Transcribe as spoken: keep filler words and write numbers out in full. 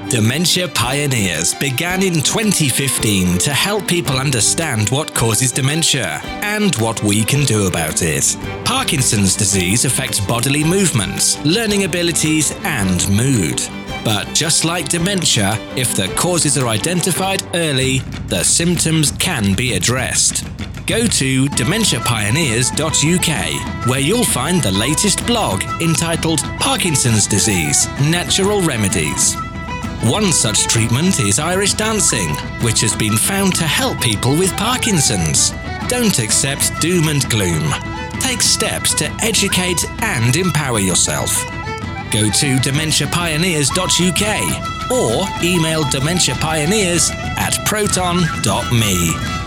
Dementia Pioneers began in twenty fifteen to help people understand what causes dementia and what we can do about it. Parkinson's disease affects bodily movements, learning abilities, and mood. But just like dementia, if the causes are identified early, the symptoms can be addressed. Go to dementia pioneers dot U K, where you'll find the latest blog entitled Parkinson's Disease: Natural Remedies. One such treatment is Irish dancing, which has been found to help people with Parkinson's. Don't accept doom and gloom. Take steps to educate and empower yourself. Go to dementia pioneers dot U K or email dementia pioneers at proton dot me.